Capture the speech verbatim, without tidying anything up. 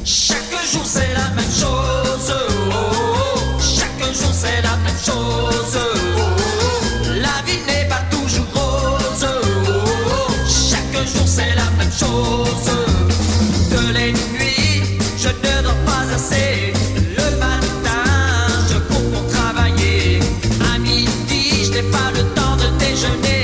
Chaque jour c'est la même chose, oh, oh, oh. Chaque jour c'est la même chose, oh, oh. La vie n'est pas toujours rose, oh, oh, oh. Chaque jour c'est la même chose. De les nuits, je ne dors pas assez. Le matin, je cours pour travailler. À midi, je n'ai pas le temps de déjeuner.